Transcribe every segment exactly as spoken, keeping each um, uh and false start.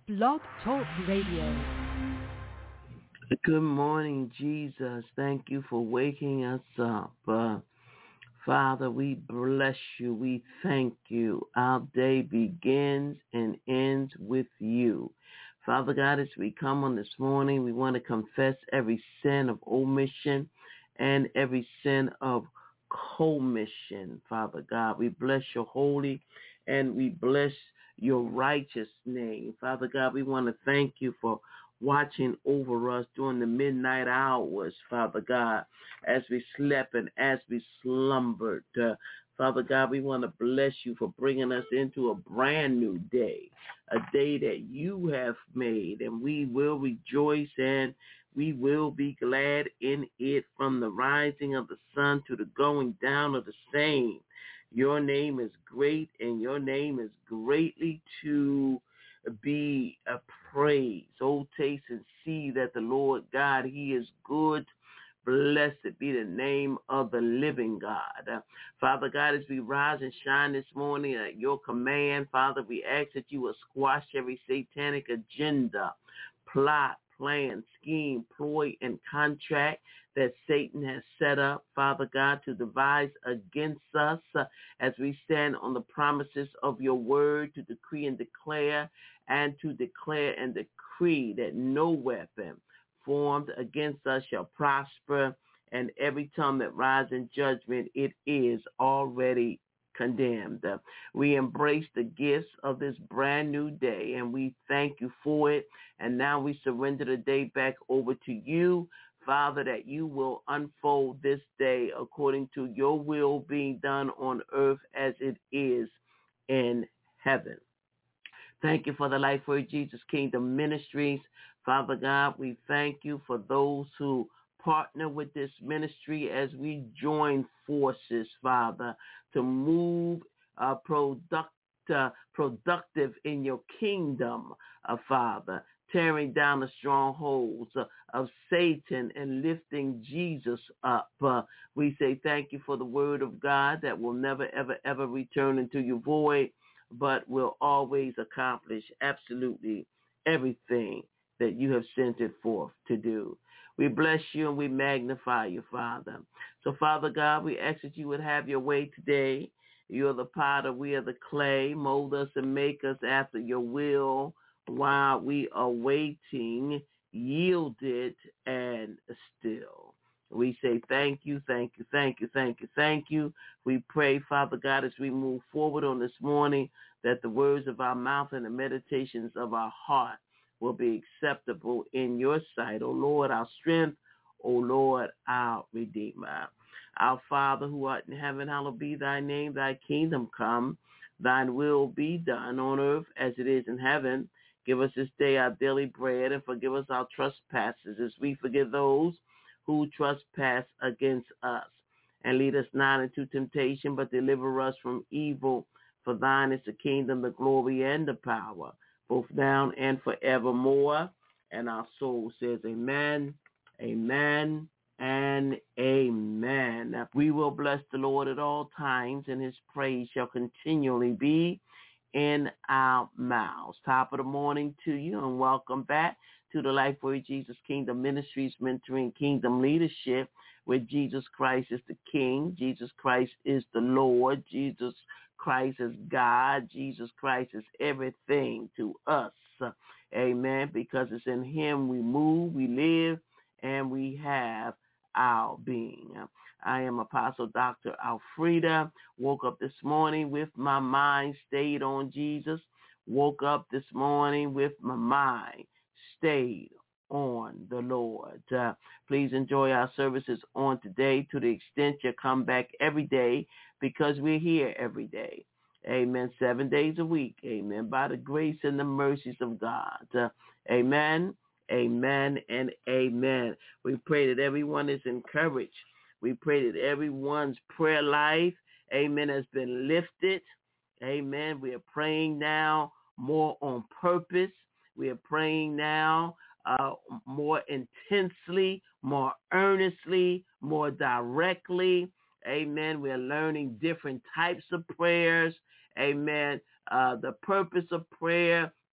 Blog Talk Radio. Good morning, Jesus. Thank you for waking us up. Uh, Father, we bless you. We thank you. Our day begins and ends with you. Father God, as we come on this morning, we want to confess every sin of omission and every sin of commission. Father God, we bless your holy and we bless your righteous name. Father God, we want to thank you for watching over us during the midnight hours, Father God, as we slept and as we slumbered. Uh, Father God, we want to bless you for bringing us into a brand new day, a day that you have made, and we will rejoice and we will be glad in it from the rising of the sun to the going down of the same. Your name is great and your name is greatly to be a praise. Oh, taste and see that the Lord God, he is good. Blessed be the name of the living God. Uh, Father God, as we rise and shine this morning at your command, Father, we ask that you will squash every satanic agenda, plot, plan, scheme, ploy, and contract that Satan has set up, Father God, to devise against us uh, as we stand on the promises of your word to decree and declare and to declare and decree that no weapon formed against us shall prosper, and every tongue that rises in judgment, it is already condemned. Uh, we embrace the gifts of this brand new day, and we thank you for it. And now we surrender the day back over to you, Father, that you will unfold this day according to your will being done on earth as it is in heaven. Thank you for the Life Word Jesus Kingdom Ministries. Father God, we thank you for those who partner with this ministry as we join forces, Father, to move uh, product, uh, productive in your kingdom, uh, Father, tearing down the strongholds uh, of Satan and lifting Jesus up. Uh, we say thank you for the word of God that will never, ever, ever return into your void, but will always accomplish absolutely everything that you have sent it forth to do. We bless you and we magnify you, Father. So, Father God, we ask that you would have your way today. You're the potter, we are the clay. Mold us and make us after your will while we are waiting, yielded and still. We say thank you, thank you, thank you, thank you, thank you. We pray, Father God, as we move forward on this morning, that the words of our mouth and the meditations of our heart will be acceptable in your sight, O Lord, our strength, O Lord, our Redeemer. Our Father who art in heaven, hallowed be thy name, thy kingdom come, thine will be done on earth as it is in heaven. Give us this day our daily bread and forgive us our trespasses as we forgive those who trespass against us. And lead us not into temptation, but deliver us from evil. For thine is the kingdom, the glory, and the power, both now and forevermore. And our soul says amen, amen, and amen. We will bless the Lord at all times, and his praise shall continually be in our mouths. Top of the morning to you, and welcome back to the Life Word Jesus Kingdom Ministries, mentoring kingdom leadership, where Jesus Christ is the King, Jesus Christ is the Lord, Jesus Christ is God, Jesus Christ is everything to us. Amen. Because it's in him we move, we live, and we have our being. I am Apostle Doctor Alfreda. Woke up this morning with my mind stayed on Jesus. Woke up this morning with my mind stayed on the Lord. Uh, please enjoy our services on today to the extent you come back every day, because we're here every day. Amen. Seven days a week. Amen. By the grace and the mercies of God. Uh, amen. Amen and amen. We pray that everyone is encouraged. We pray that everyone's prayer life, amen, has been lifted. Amen. We are praying now more on purpose. We are praying now uh, more intensely, more earnestly, more directly. Amen. We're learning different types of prayers. Amen. Uh, the purpose of prayer,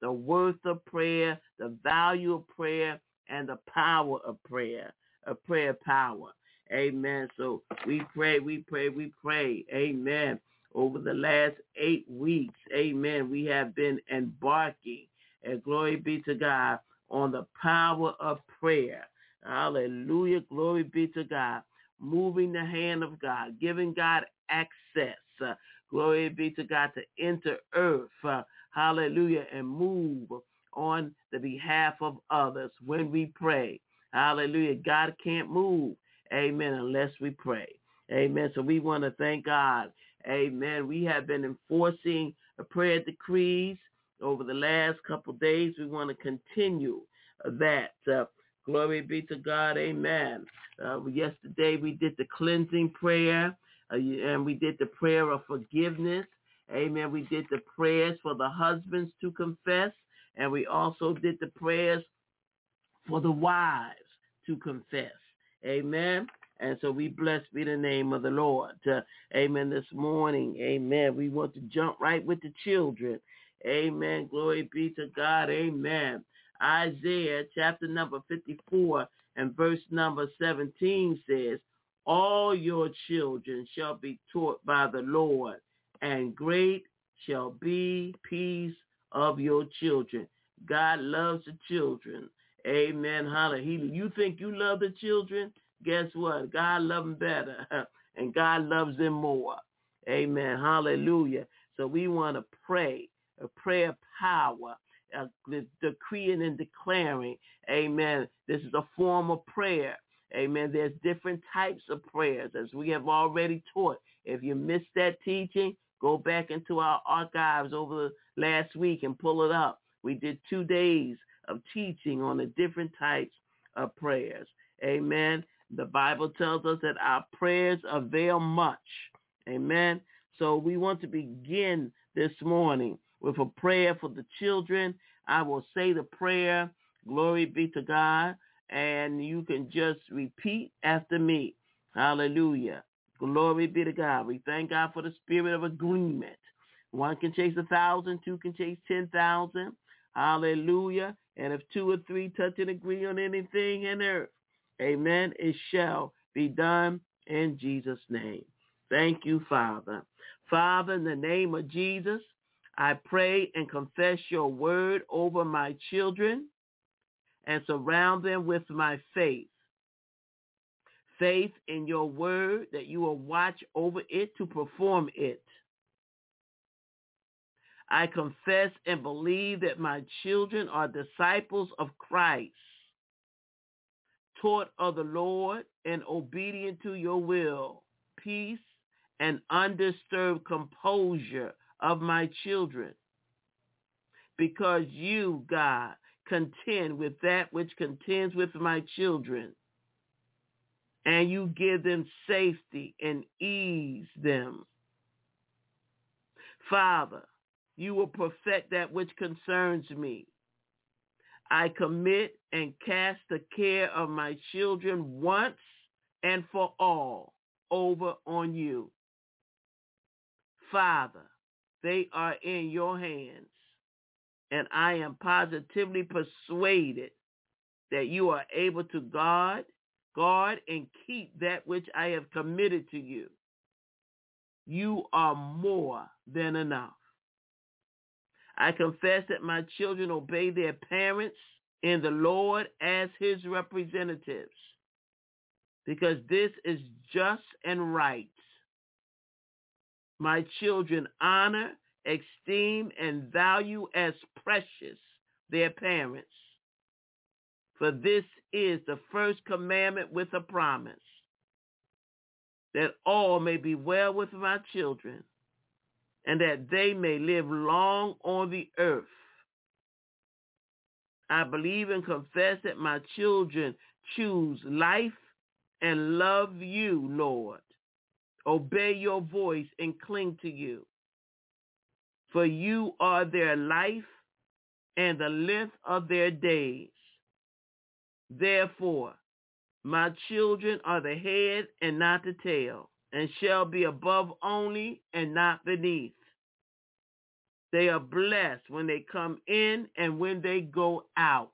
the worth of prayer, the value of prayer, and the power of prayer, of prayer power. Amen. So we pray, we pray, we pray. Amen. Over the last eight weeks, amen, we have been embarking, and glory be to God, on the power of prayer. Hallelujah. Glory be to God. Moving the hand of God, giving God access. Uh, glory be to God to enter earth. Uh, hallelujah. And move on the behalf of others when we pray. Hallelujah. God can't move. Amen. Unless we pray. Amen. So we want to thank God. Amen. We have been enforcing the prayer decrees over the last couple of days. We want to continue that. Uh, glory be to God. Amen. Uh, yesterday we did the cleansing prayer, uh, and we did the prayer of forgiveness. Amen. We did the prayers for the husbands to confess, and we also did the prayers for the wives to confess. Amen. And so we blessed be the name of the Lord. Uh, amen. This morning, amen, we want to jump right with the children. Amen. Glory be to God. Amen. Isaiah chapter number fifty-four and verse number seventeen says, all your children shall be taught by the Lord, and great shall be peace of your children. God loves the children. Amen. Hallelujah. You think you love the children? Guess what? God loves them better, and God loves them more. Amen. Hallelujah. So we want to pray, a prayer power, uh, decreeing and declaring. Amen. This is a form of prayer. Amen. There's different types of prayers, as we have already taught. If you missed that teaching, go back into our archives over the last week and pull it up. We did two days of teaching on the different types of prayers. Amen. The Bible tells us that our prayers avail much. Amen. So we want to begin this morning with a prayer for the children. I will say the prayer, glory be to God, and you can just repeat after me. Hallelujah. Glory be to God. We thank God for the spirit of agreement. One can chase a thousand, two can chase ten thousand. Hallelujah. And if two or three touch and agree on anything in earth, amen, it shall be done in Jesus' name. Thank you, Father. Father, in the name of Jesus, I pray and confess your word over my children and surround them with my faith. Faith in your word that you will watch over it to perform it. I confess and believe that my children are disciples of Christ, taught of the Lord and obedient to your will, peace and undisturbed composure of my children. Because you, God, contend with that which contends with my children, and you give them safety and ease them. Father, you will perfect that which concerns me. I commit and cast the care of my children once and for all over on you. Father, they are in your hands, and I am positively persuaded that you are able to guard, guard and keep that which I have committed to you. You are more than enough. I confess that my children obey their parents in the Lord as his representatives, because this is just and right. My children honor, esteem, and value as precious their parents, for this is the first commandment with a promise, that all may be well with my children, and that they may live long on the earth. I believe and confess that my children choose life and love you, Lord, obey your voice and cling to you. For you are their life and the length of their days. Therefore, my children are the head and not the tail, and shall be above only and not beneath. They are blessed when they come in and when they go out.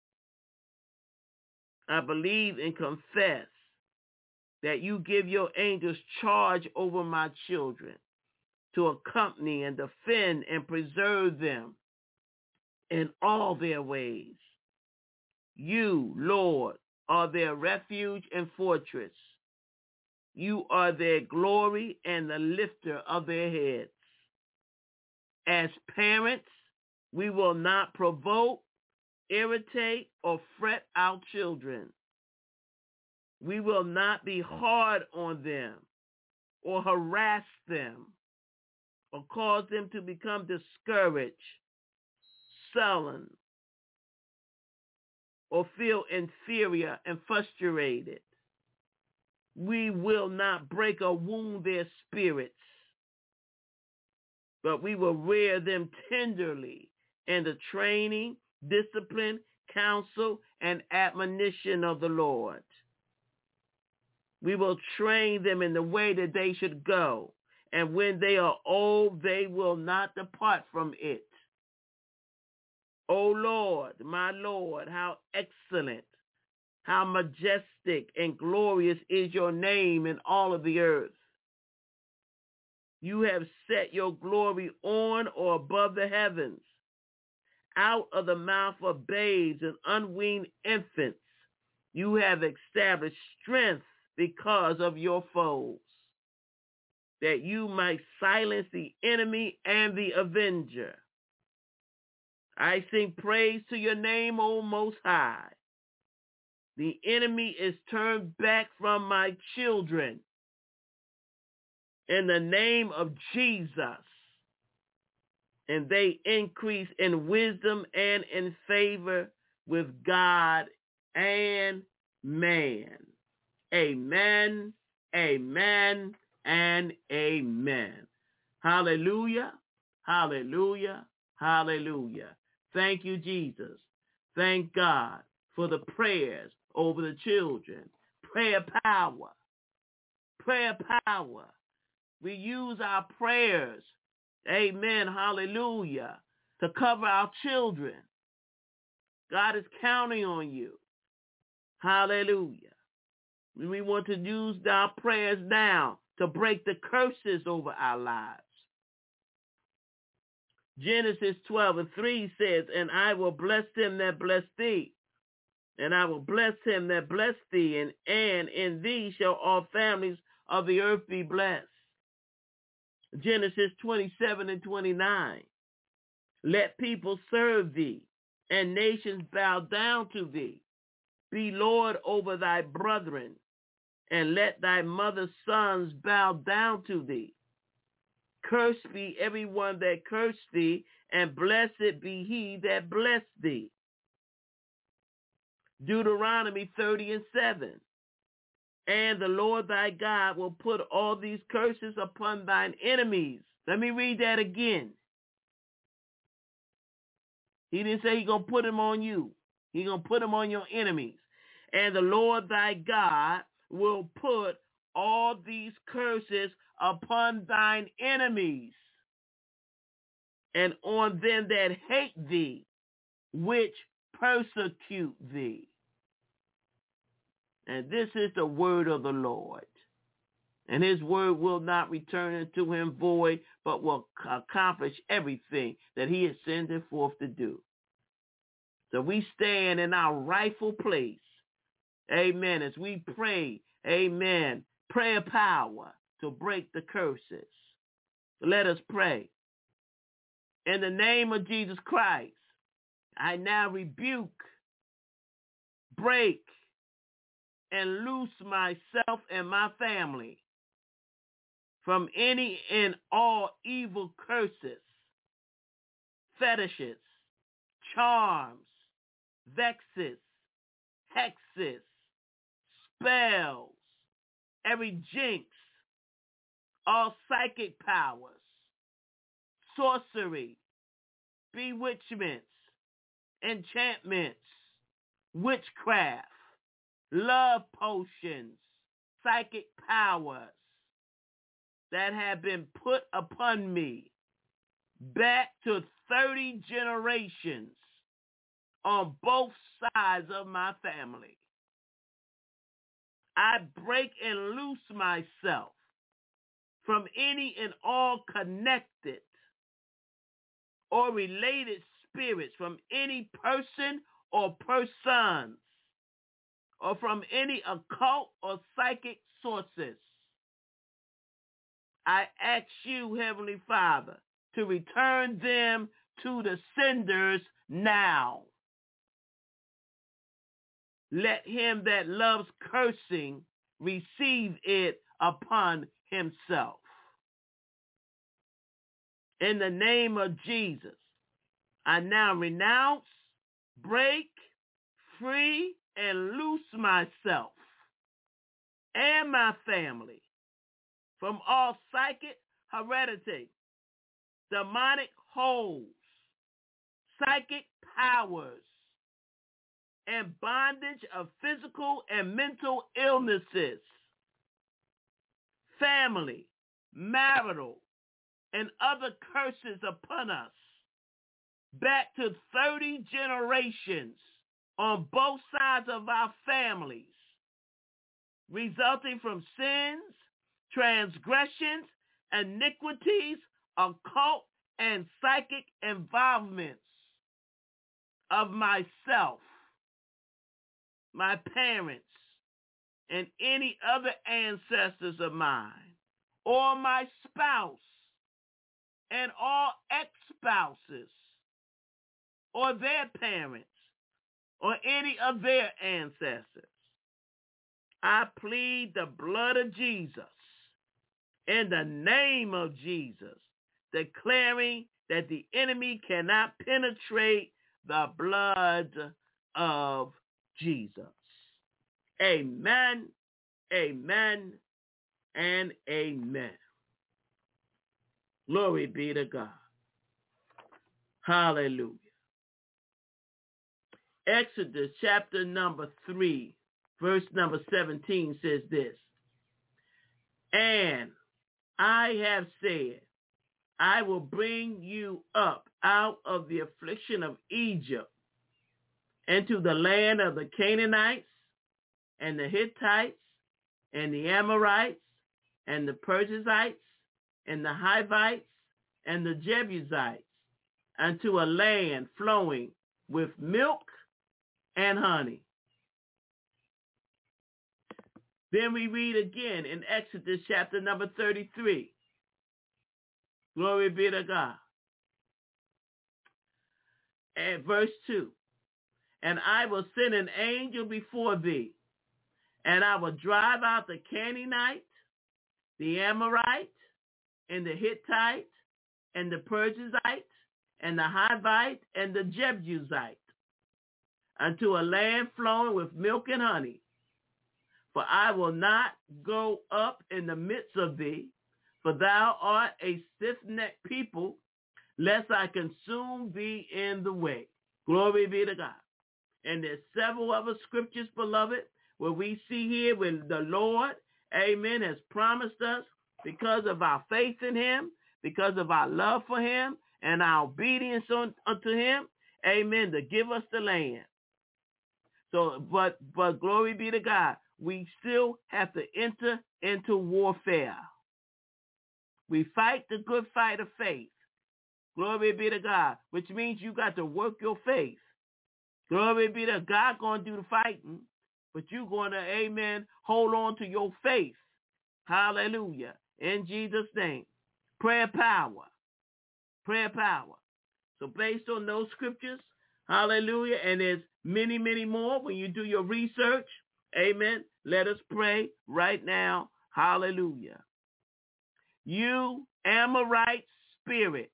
I believe and confess that you give your angels charge over my children to accompany and defend and preserve them in all their ways. You, Lord, are their refuge and fortress. You are their glory and the lifter of their heads. As parents, we will not provoke, irritate, or fret our children. We will not be hard on them or harass them or cause them to become discouraged, sullen, or feel inferior and frustrated. We will not break or wound their spirits, but we will rear them tenderly in the training, discipline, counsel, and admonition of the Lord. We will train them in the way that they should go, and when they are old, they will not depart from it. O Lord, my Lord, how excellent, how majestic and glorious is your name in all of the earth. You have set your glory on or above the heavens. Out of the mouth of babes and unweaned infants, you have established strength because of your foes, that you might silence the enemy and the avenger. I sing praise to your name, O Most High. The enemy is turned back from my children. In the name of Jesus, and they increase in wisdom and in favor with God and man. Amen, amen, and amen. Hallelujah, hallelujah, hallelujah. Thank you, Jesus. Thank God for the prayers over the children. Prayer power, prayer power. We use our prayers, amen, hallelujah, to cover our children. God is counting on you. Hallelujah. We want to use our prayers now to break the curses over our lives. Genesis twelve and three says, and I will bless him that bless thee, and I will bless him that bless thee, and, and in thee shall all families of the earth be blessed. Genesis twenty-seven and twenty-nine, let people serve thee, and nations bow down to thee. Be Lord over thy brethren, and let thy mother's sons bow down to thee. Cursed be everyone that cursed thee, and blessed be he that blessed thee. Deuteronomy thirty and seven. And the Lord thy God will put all these curses upon thine enemies. Let me read that again. He didn't say he's going to put them on you. He's going to put them on your enemies. And the Lord thy God will put all these curses upon thine enemies, and on them that hate thee, which persecute thee. And this is the word of the Lord. And his word will not return unto him void, but will accomplish everything that he has sent it forth to do. So we stand in our rightful place. Amen. As we pray, amen, prayer power to break the curses. Let us pray. In the name of Jesus Christ, I now rebuke, break, and loose myself and my family from any and all evil curses, fetishes, charms, vexes, hexes, spells, every jinx, all psychic powers, sorcery, bewitchments, enchantments, witchcraft, love potions, psychic powers that have been put upon me back to thirty generations on both sides of my family. I break and loose myself from any and all connected or related spirits, from any person or persons, or from any occult or psychic sources. I ask you, Heavenly Father, to return them to the senders now. Let him that loves cursing receive it upon himself. In the name of Jesus, I now renounce, break, free, and loose myself and my family from all psychic heredity, demonic holds, psychic powers, and bondage of physical and mental illnesses, family, marital, and other curses upon us, back to thirty generations on both sides of our families, resulting from sins, transgressions, iniquities, occult, and psychic involvements of myself, my parents, and any other ancestors of mine, or my spouse, and all ex-spouses, or their parents, or any of their ancestors. I plead the blood of Jesus in the name of Jesus, declaring that the enemy cannot penetrate the blood of Jesus. Amen, amen, and amen. Glory be to God. Hallelujah. Exodus chapter number three, verse number seventeen says this. And I have said, I will bring you up out of the affliction of Egypt into the land of the Canaanites and the Hittites and the Amorites and the Perizzites and the Hivites and the Jebusites unto a land flowing with milk and honey. Then we read again in Exodus chapter number thirty-three. Glory be to God. And verse two. And I will send an angel before thee, and I will drive out the Canaanite, the Amorite, and the Hittite, and the Perizzite, and the Hivite, and the Jebusite, unto a land flowing with milk and honey. For I will not go up in the midst of thee, for thou art a stiff-necked people, lest I consume thee in the way. Glory be to God. And there's several other scriptures, beloved, where we see here when the Lord, amen, has promised us, because of our faith in him, because of our love for him, and our obedience on, unto him, amen, to give us the land. So, but, but glory be to God, we still have to enter into warfare. We fight the good fight of faith. Glory be to God, which means you got to work your faith. Glory be to God, going to do the fighting, but you're going to, amen, hold on to your faith. Hallelujah. In Jesus' name. Prayer power. Prayer power. So based on those scriptures, hallelujah, and there's many, many more when you do your research, amen, let us pray right now. Hallelujah. You Amorite spirit.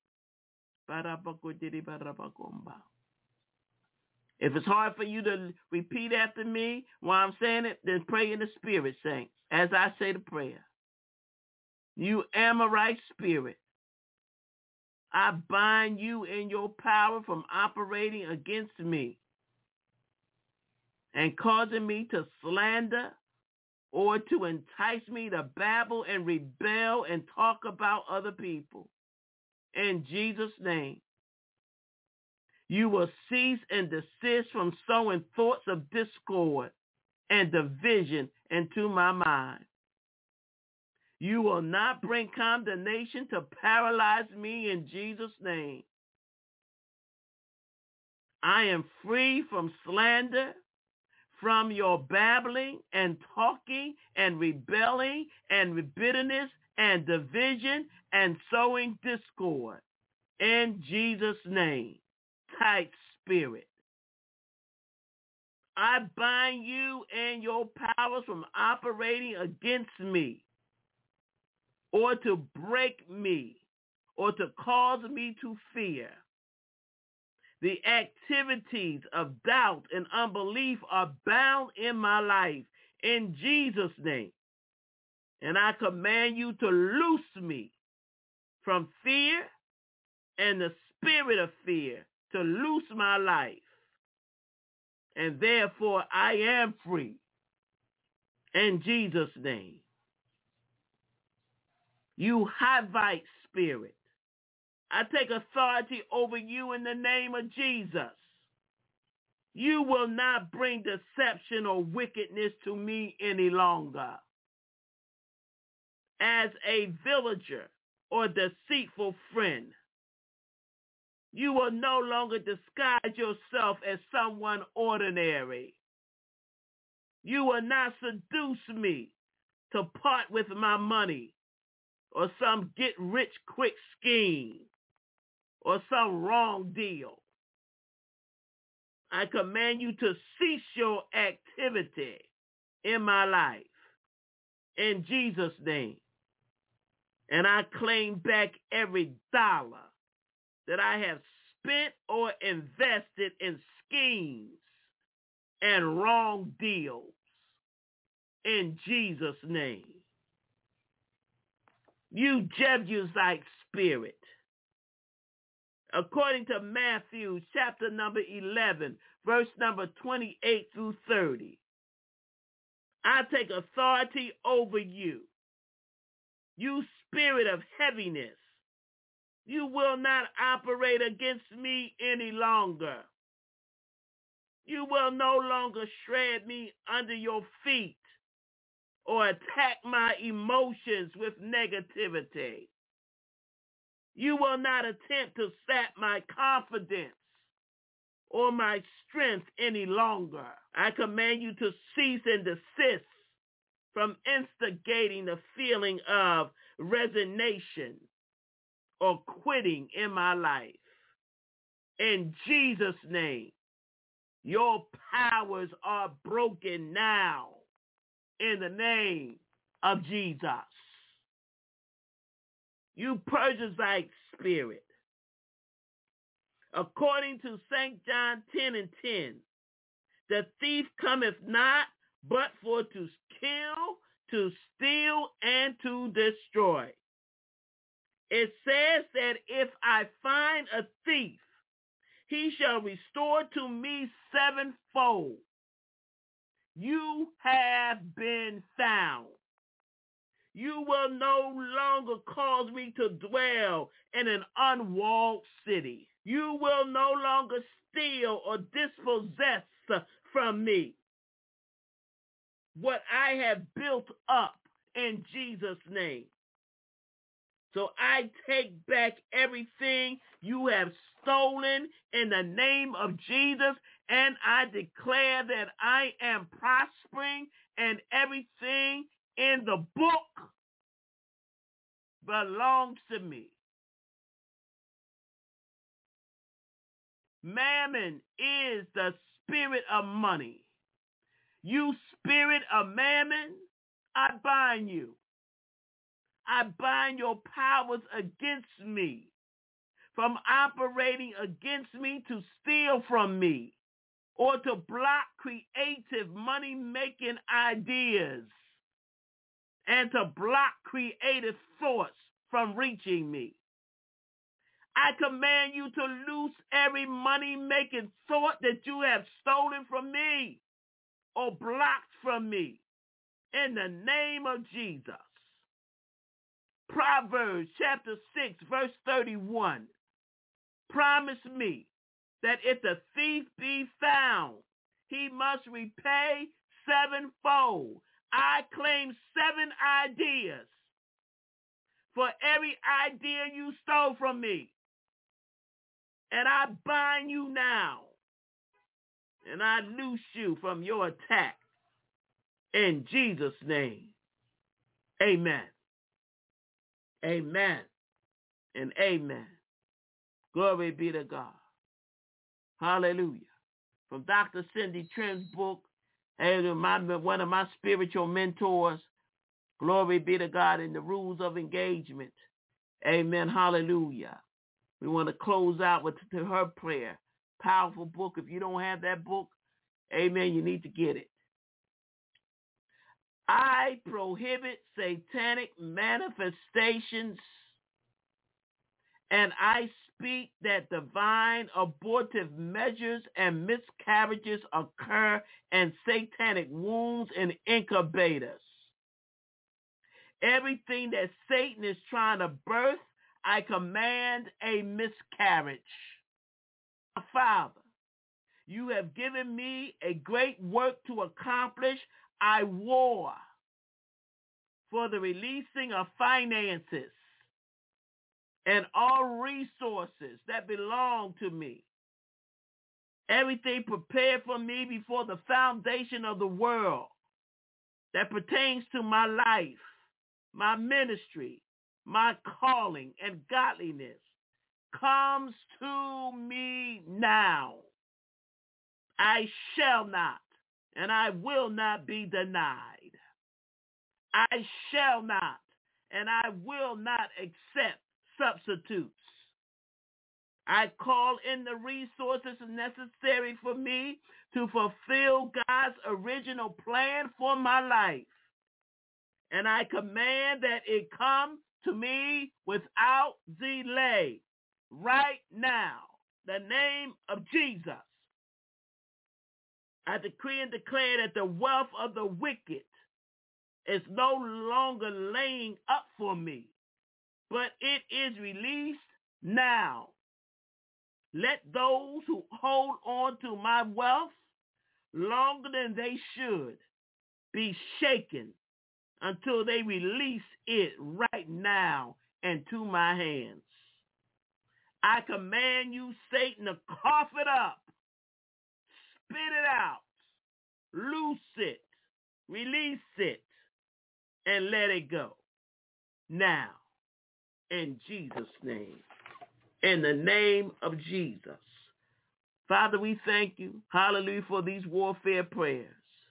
If it's hard for you to repeat after me while I'm saying it, then pray in the spirit, saints, as I say the prayer. You Amorite spirit, I bind you in your power from operating against me and causing me to slander or to entice me to babble and rebel and talk about other people. in Jesus' name. You will cease and desist from sowing thoughts of discord and division into my mind. You will not bring condemnation to paralyze me in Jesus' name. I am free from slander, from your babbling and talking and rebelling and bitterness and division and sowing discord. In Jesus' name, tight spirit. I bind you and your powers from operating against me, or to break me, or to cause me to fear. The activities of doubt and unbelief are bound in my life in Jesus' name. And I command you to loose me from fear and the spirit of fear, to loose my life. And therefore I am free in Jesus' name. You Hivite spirit, I take authority over you in the name of Jesus. You will not bring deception or wickedness to me any longer. As a villager or deceitful friend, you will no longer disguise yourself as someone ordinary. You will not seduce me to part with my money or some get-rich-quick scheme or some wrong deal. I command you to cease your activity in my life in Jesus' name. And I claim back every dollar that I have spent or invested in schemes and wrong deals in Jesus' name. You Jebusite spirit, according to Matthew chapter number eleven, verse number twenty-eight through thirty, I take authority over you. You spirit of heaviness, you will not operate against me any longer. You will no longer shred me under your feet or attack my emotions with negativity. You will not attempt to sap my confidence or my strength any longer. I command you to cease and desist from instigating the feeling of resignation or quitting in my life. In Jesus' name, your powers are broken now in the name of Jesus. You Persianite spirit, according to Saint John ten and ten, the thief cometh not but for to kill, to steal, and to destroy. It says that if I find a thief, he shall restore to me sevenfold. You have been found. You will no longer cause me to dwell in an unwalled city. You will no longer steal or dispossess from me what I have built up in Jesus' name. So I take back everything you have stolen in the name of Jesus, and I declare that I am prospering and everything in the book belongs to me. Mammon is the spirit of money. You spirit of mammon, I bind you. I bind your powers against me from operating against me to steal from me or to block creative money-making ideas and to block creative thoughts from reaching me. I command you to loose every money-making thought that you have stolen from me or blocked from me in the name of Jesus. Proverbs chapter six, verse thirty-one. Promise me that if the thief be found, he must repay sevenfold. I claim seven ideas for every idea you stole from me. And I bind you now. And I loose you from your attack. In Jesus' name. Amen. Amen. And amen. Glory be to God. Hallelujah. From Doctor Cindy Trim's book, and my, one of my spiritual mentors, glory be to God, in the rules of engagement. Amen. Hallelujah. We want to close out with her prayer. Powerful book. If you don't have that book, amen, you need to get it. I prohibit satanic manifestations, and I speak that divine abortive measures and miscarriages occur and satanic wounds and incubators. Everything that Satan is trying to birth, I command a miscarriage. Father, you have given me a great work to accomplish. I war for the releasing of finances and all resources that belong to me. Everything prepared for me before the foundation of the world that pertains to my life, my ministry, my calling and godliness comes to me now. I shall not and I will not be denied. I shall not and I will not accept substitutes. I call in the resources necessary for me to fulfill God's original plan for my life. And I command that it come to me without delay right now. The name of Jesus. I decree and declare that the wealth of the wicked is no longer laying up for me, but it is released now. Let those who hold on to my wealth longer than they should be shaken until they release it right now into my hands. I command you, Satan, to cough it up, spit it out, loose it, release it, and let it go. Now, in Jesus' name, in the name of Jesus. Father, we thank you, hallelujah, for these warfare prayers.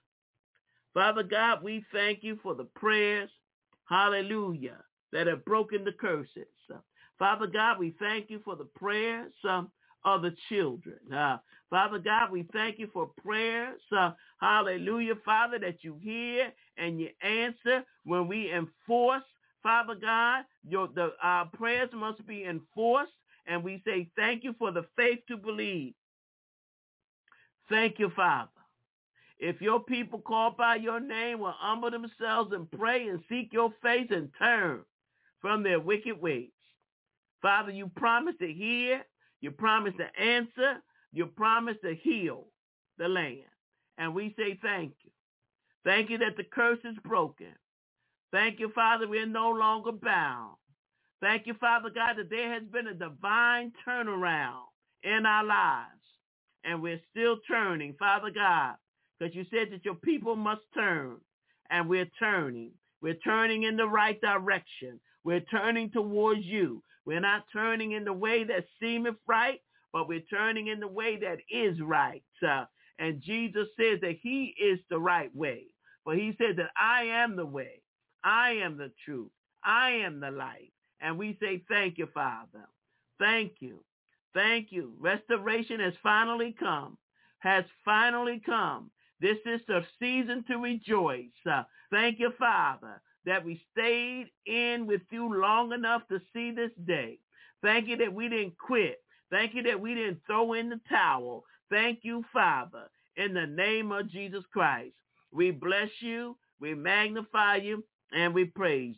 Father God, we thank you for the prayers, hallelujah, that have broken the curses. Father God, we thank you for the prayers um, of the children. Uh, Father God, we thank you for prayers, uh, hallelujah, Father, that you hear and you answer when we enforce. Father God, your, the, our prayers must be enforced, and we say thank you for the faith to believe. Thank you, Father. If your people called by your name will humble themselves and pray and seek your face and turn from their wicked ways. Father, you promised to hear, you promised to answer, you promised to heal the land. And we say thank you. Thank you that the curse is broken. Thank you, Father, we're no longer bound. Thank you, Father God, that there has been a divine turnaround in our lives. And we're still turning, Father God, because you said that your people must turn. And we're turning. We're turning in the right direction. We're turning towards you. We're not turning in the way that seemeth right, but we're turning in the way that is right. Uh, and Jesus says that he is the right way. For he said that I am the way. I am the truth. I am the light. And we say thank you, Father. Thank you. Thank you. Restoration has finally come. Has finally come. This is the season to rejoice. Uh, thank you, Father, that we stayed in with you long enough to see this day. Thank you that we didn't quit. Thank you that we didn't throw in the towel. Thank you, Father, in the name of Jesus Christ. We bless you, we magnify you, and we praise you.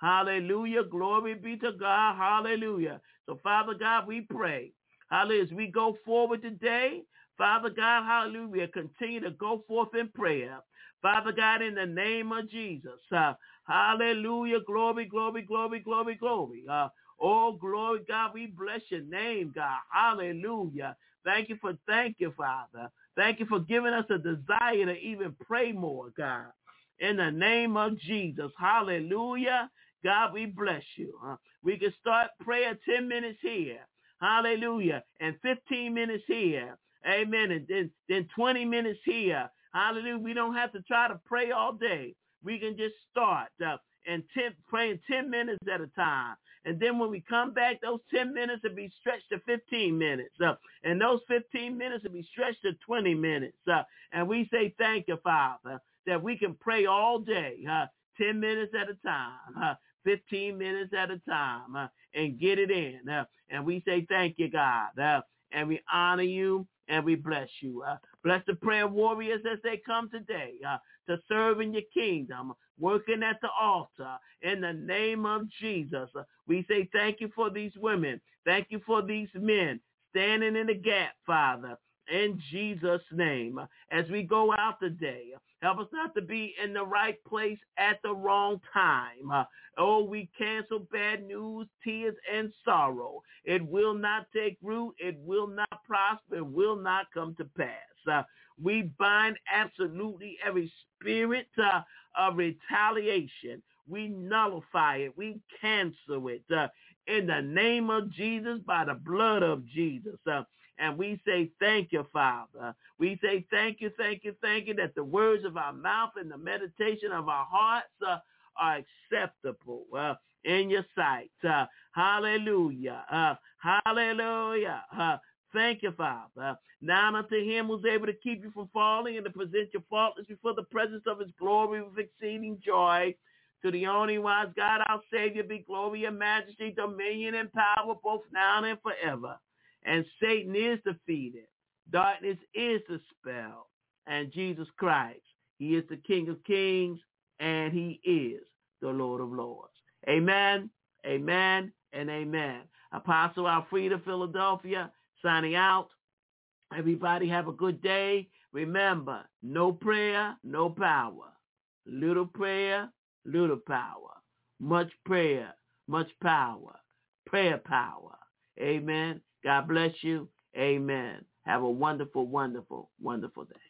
Hallelujah. Glory be to God. Hallelujah. So, Father God, we pray. Hallelujah. As we go forward today, Father God, hallelujah, we'll continue to go forth in prayer. Father God, in the name of Jesus. Uh, hallelujah. Glory, glory, glory, glory, glory. Uh, oh, glory, God, we bless your name, God. Hallelujah. Thank you for, thank you, Father. Thank you for giving us a desire to even pray more, God. In the name of Jesus. Hallelujah. God, we bless you. Uh, we can start prayer ten minutes here. Hallelujah. And fifteen minutes here. Amen. And then, then twenty minutes here. Hallelujah. We don't have to try to pray all day. We can just start uh, and ten, praying ten minutes at a time. And then when we come back, those ten minutes will be stretched to fifteen minutes. Uh, and those fifteen minutes will be stretched to twenty minutes. Uh, and we say thank you, Father, that we can pray all day, uh, ten minutes at a time, uh, fifteen minutes at a time, uh, and get it in. Uh, and we say thank you, God. Uh, and we honor you and we bless you. Uh, bless the prayer warriors as they come today uh, to serve in your kingdom, working at the altar. In the name of Jesus, uh, we say thank you for these women. Thank you for these men standing in the gap, Father. In Jesus' name, as we go out today, help us not to be in the right place at the wrong time. Uh, oh, we cancel bad news, tears, and sorrow. It will not take root. It will not prosper. It will not come to pass. Uh, we bind absolutely every spirit uh, of retaliation. We nullify it. We cancel it uh, in the name of Jesus, by the blood of Jesus. Uh, And we say thank you, Father. We say thank you, thank you, thank you, that the words of our mouth and the meditation of our hearts uh, are acceptable uh, in your sight. Uh, hallelujah. Uh, hallelujah. Uh, thank you, Father. Now unto him who's able to keep you from falling and to present you faultless before the presence of his glory with exceeding joy. To the only wise God, our Savior, be glory and majesty, dominion and power, both now and forever. And Satan is defeated. Darkness is dispelled. And Jesus Christ, he is the King of kings, and he is the Lord of lords. Amen, amen, and amen. Apostle Alfreda, Philadelphia, signing out. Everybody have a good day. Remember, no prayer, no power. Little prayer, little power. Much prayer, much power. Prayer power. Amen. God bless you. Amen. Have a wonderful, wonderful, wonderful day.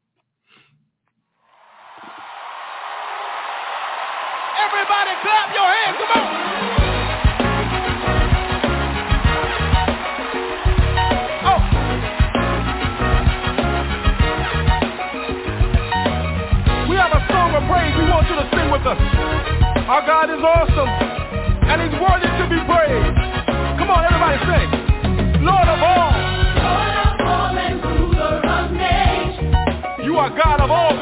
Everybody clap your hands. Come on. Oh. We have a song of praise we want you to sing with us. Our God is awesome, and he's worthy to be praised. Come on, everybody sing. Lord of all, Lord of all and ruler of nations. You are God of all.